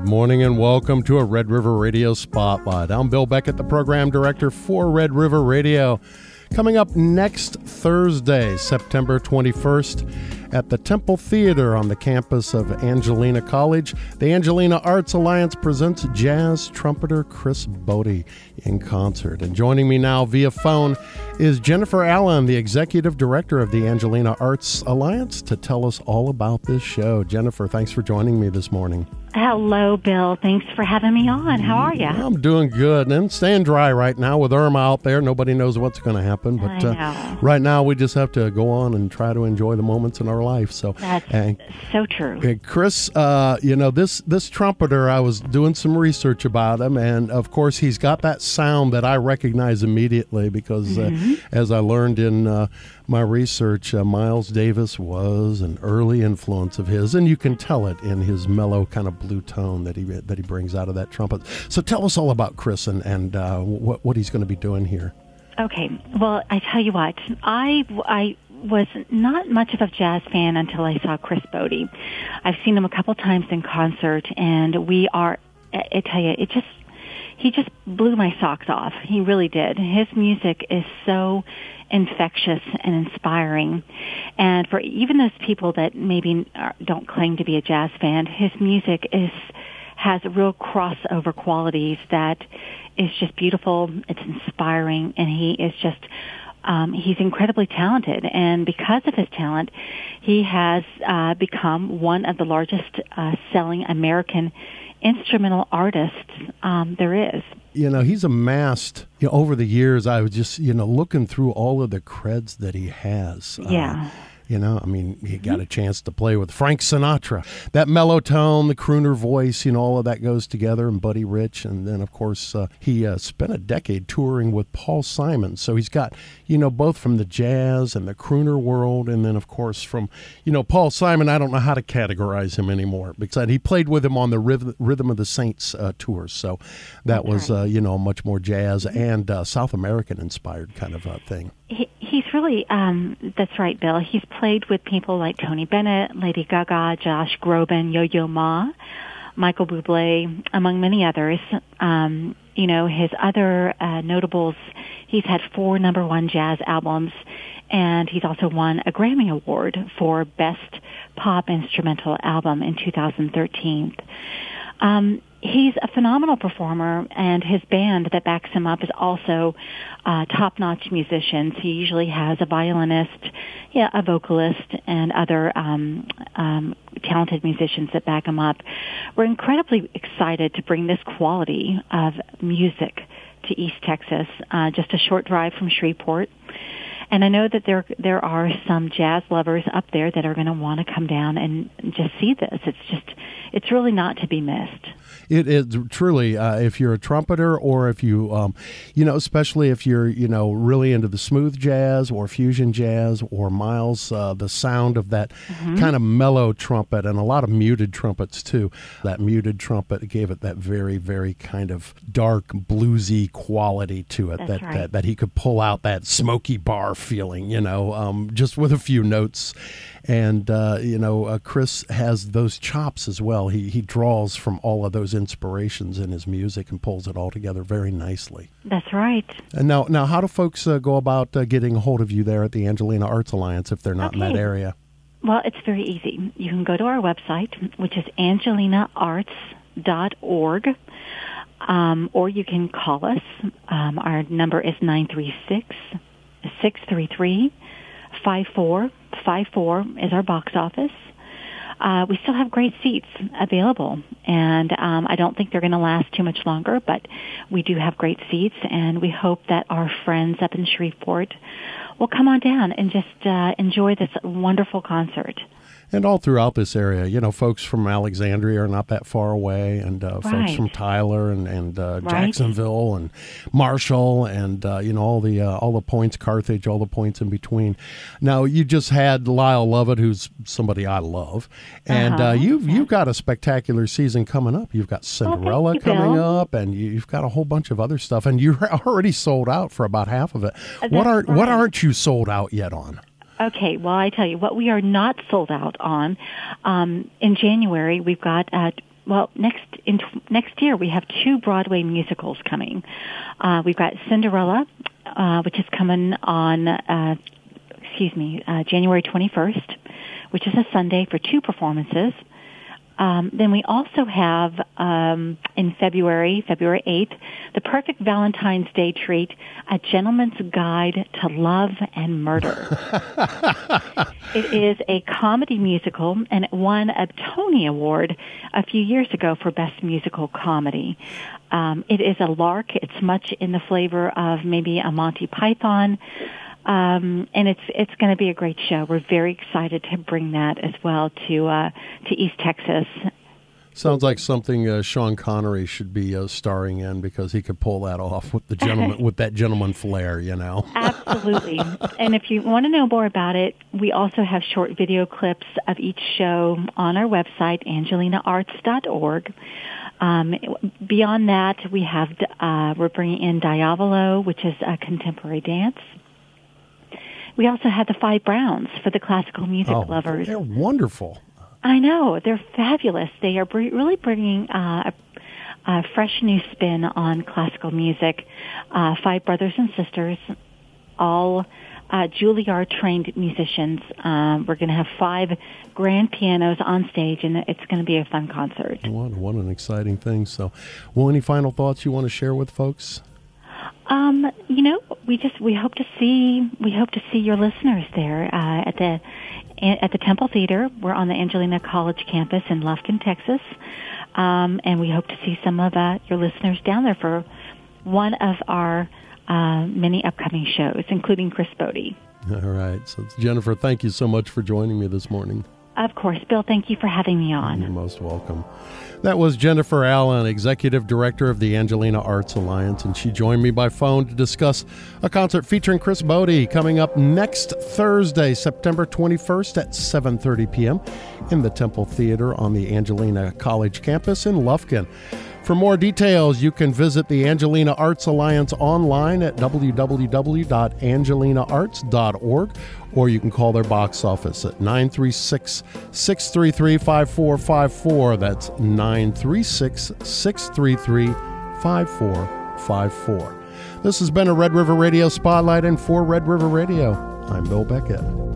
morning and welcome to a Red River Radio Spotlight. I'm Bill Beckett, the program director for Red River Radio. Coming up next Thursday, September 21st, at the Temple Theater on the campus of Angelina College, the Angelina Arts Alliance presents jazz trumpeter Chris Botti in concert. And joining me now via phone is Jennifer Allen, the executive director of the Angelina Arts Alliance, to tell us all about this show. Jennifer, thanks for joining me this morning. Hello, Bill. Thanks for having me on. How are you? I'm doing good and staying dry right now with Irma out there. Nobody knows what's going to happen, but right now we just have to go on and try to enjoy the moments in our life. So that's so true. Chris, this trumpeter, I was doing some research about him, and of course he's got that sound that I recognize immediately because as I learned in my research, Miles Davis was an early influence of his, and you can tell it in his mellow kind of blue tone that he brings out of that trumpet. So tell us all about Chris and what he's going to be doing here. Okay. Well, I tell you what, I was not much of a jazz fan until I saw Chris Botti. I've seen him a couple times in concert, and I tell you, he just blew my socks off. He really did. His music is so infectious and inspiring. And for even those people that maybe don't claim to be a jazz fan, his music has real crossover qualities that is just beautiful. It's inspiring, and he is just he's incredibly talented. And because of his talent, he has become one of the largest selling American instrumental artists there is. You know, he's amassed, over the years, I was just, looking through all of the creds that he has. Yeah. He got a chance to play with Frank Sinatra. That mellow tone, the crooner voice, all of that goes together, and Buddy Rich. And then, of course, he spent a decade touring with Paul Simon. So he's got, both from the jazz and the crooner world. And then, of course, from, Paul Simon, I don't know how to categorize him anymore because he played with him on the Rhythm of the Saints tour. So that was, much more jazz and South American inspired kind of thing. He's really, that's right, Bill. He's played with people like Tony Bennett, Lady Gaga, Josh Groban, Yo-Yo Ma, Michael Bublé, among many others. His other notables, he's had 4 number 1 jazz albums, and he's also won a Grammy Award for Best Pop Instrumental Album in 2013. He's a phenomenal performer, and his band that backs him up is also top-notch musicians. He usually has a violinist, a vocalist, and other talented musicians that back him up. We're incredibly excited to bring this quality of music to East Texas, just a short drive from Shreveport. And I know that there are some jazz lovers up there that are going to want to come down and just see this. It's really not to be missed. It is truly, if you're a trumpeter or if you, especially if you're, really into the smooth jazz or fusion jazz or Miles, the sound of that kind of mellow trumpet and a lot of muted trumpets too. That muted trumpet gave it that very, very kind of dark, bluesy quality to it. That's right. that he could pull out that smoky bar feeling, just with a few notes. And, Chris has those chops as well. He draws from all of those inspirations in his music and pulls it all together very nicely. That's right. And now how do folks go about getting a hold of you there at the Angelina Arts Alliance if they're not in that area? Well, it's very easy. You can go to our website, which is angelinaarts.org, or you can call us. Our number is 936-633-5454 is our box office. We still have great seats available, and I don't think they're going to last too much longer, but we do have great seats, and we hope that our friends up in Shreveport will come on down and just enjoy this wonderful concert. And all throughout this area, folks from Alexandria are not that far away, and folks from Tyler and Jacksonville and Marshall and all the points, Carthage, all the points in between. Now you just had Lyle Lovett, who's somebody I love, and you've got a spectacular season coming up. You've got Cinderella coming up, and you've got a whole bunch of other stuff, and you're already sold out for about half of it. What aren't you sold out yet on? Okay, well, I tell you, what we are not sold out on, in January, we've got next year we have 2 Broadway musicals coming. We've got Cinderella, which is coming on, January 21st, which is a Sunday for 2 performances. Then we also have, in February 8th, the perfect Valentine's Day treat, A Gentleman's Guide to Love and Murder. It is a comedy musical, and it won a Tony Award a few years ago for Best Musical Comedy. It is a lark. It's much in the flavor of maybe a Monty Python. And it's going to be a great show. We're very excited to bring that as well to East Texas. Sounds like something Sean Connery should be starring in, because he could pull that off with the gentleman with that gentleman flair, you know. Absolutely. And if you want to know more about it, we also have short video clips of each show on our website, angelinaarts.org. Beyond that, we have we're bringing in Diavolo, which is a contemporary dance. We also have the Five Browns for the classical music lovers. They're wonderful. I know. They're fabulous. They are really bringing a fresh new spin on classical music. 5 brothers and sisters, all Juilliard-trained musicians. We're going to have 5 grand pianos on stage, and it's going to be a fun concert. What an exciting thing. So, any final thoughts you want to share with folks? We hope to see your listeners there at the Temple Theater. We're on the Angelina College campus in Lufkin, Texas, and we hope to see some of your listeners down there for one of our many upcoming shows, including Chris Bode. All right. So, Jennifer, thank you so much for joining me this morning. Of course, Bill. Thank you for having me on. You're most welcome. That was Jennifer Allen, Executive Director of the Angelina Arts Alliance, and she joined me by phone to discuss a concert featuring Chris Bode coming up next Thursday, September 21st at 7:30 p.m. in the Temple Theater on the Angelina College campus in Lufkin. For more details, you can visit the Angelina Arts Alliance online at www.angelinaarts.org, or you can call their box office at 936-633-5454. That's 936-633-5454. This has been a Red River Radio Spotlight, and for Red River Radio, I'm Bill Beckett.